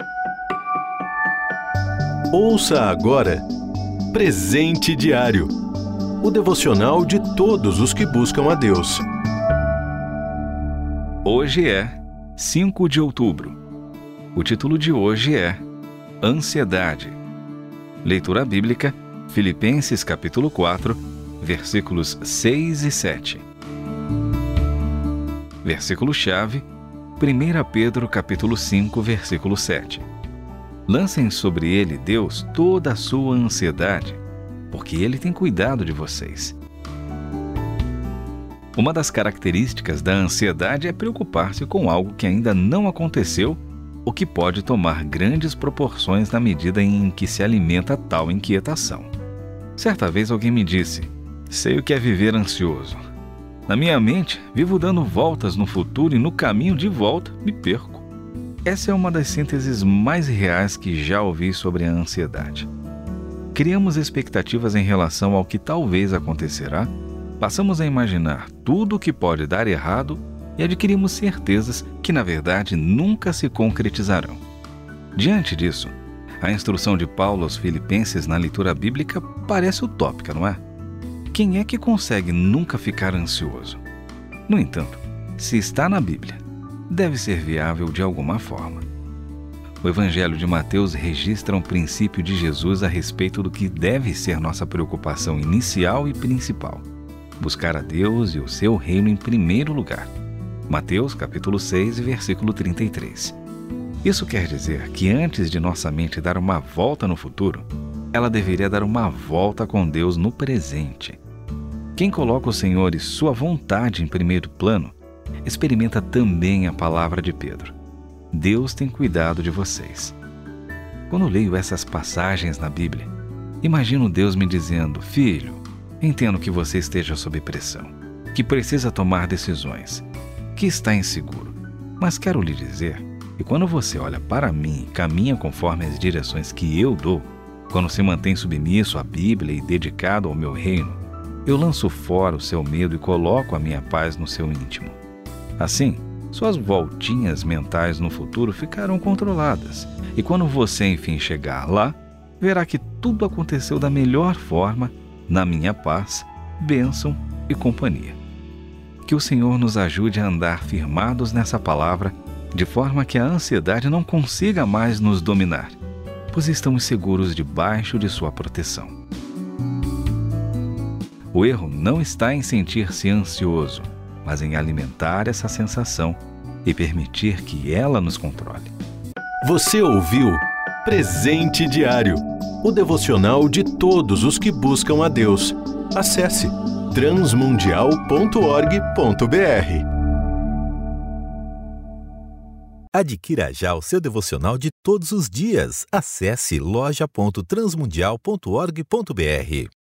Ouça agora Presente Diário, o devocional de todos os que buscam a Deus. Hoje é 5 de outubro. O título de hoje é Ansiedade. Leitura bíblica, Filipenses capítulo 4, versículos 6 e 7. Versículo-chave, 1 Pedro capítulo 5, versículo 7. Lancem sobre ele, Deus, toda a sua ansiedade, porque ele tem cuidado de vocês. Uma das características da ansiedade é preocupar-se com algo que ainda não aconteceu, o que pode tomar grandes proporções na medida em que se alimenta tal inquietação. Certa vez alguém me disse: sei o que é viver ansioso. Na minha mente, vivo dando voltas no futuro e no caminho de volta me perco. Essa é uma das sínteses mais reais que já ouvi sobre a ansiedade. Criamos expectativas em relação ao que talvez acontecerá, passamos a imaginar tudo o que pode dar errado e adquirimos certezas que, na verdade, nunca se concretizarão. Diante disso, a instrução de Paulo aos Filipenses na leitura bíblica parece utópica, não é? Quem é que consegue nunca ficar ansioso? No entanto, se está na Bíblia, deve ser viável de alguma forma. O Evangelho de Mateus registra um princípio de Jesus a respeito do que deve ser nossa preocupação inicial e principal: buscar a Deus e o seu reino em primeiro lugar. Mateus capítulo 6, versículo 33. Isso quer dizer que antes de nossa mente dar uma volta no futuro, ela deveria dar uma volta com Deus no presente. Quem coloca o Senhor e sua vontade em primeiro plano, experimenta também a palavra de Pedro: Deus tem cuidado de vocês. Quando leio essas passagens na Bíblia, imagino Deus me dizendo: filho, entendo que você esteja sob pressão, que precisa tomar decisões, que está inseguro, mas quero lhe dizer que quando você olha para mim e caminha conforme as direções que eu dou, quando se mantém submisso à Bíblia e dedicado ao meu reino, eu lanço fora o seu medo e coloco a minha paz no seu íntimo. Assim, suas voltinhas mentais no futuro ficarão controladas, e quando você enfim chegar lá, verá que tudo aconteceu da melhor forma, na minha paz, bênção e companhia. Que o Senhor nos ajude a andar firmados nessa palavra, de forma que a ansiedade não consiga mais nos dominar, pois estamos seguros debaixo de sua proteção. O erro não está em sentir-se ansioso, mas em alimentar essa sensação e permitir que ela nos controle. Você ouviu Presente Diário, o devocional de todos os que buscam a Deus. Acesse transmundial.org.br. Adquira já o seu devocional de todos os dias. Acesse loja.transmundial.org.br.